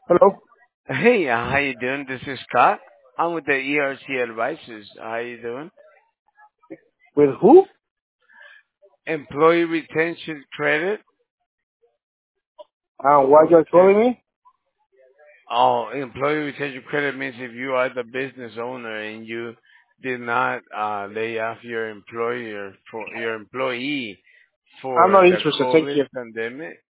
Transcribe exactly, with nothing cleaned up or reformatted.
Hello. Hey, uh, how you doing? This is Scott. I'm with the E R C Advisors. How you doing? With who? Employee retention credit. And why you're Okay. calling me? Oh, employee retention credit means if you are the business owner and you did not uh, lay off your employer for your employee I'm for not the interested. Thank COVID you. pandemic.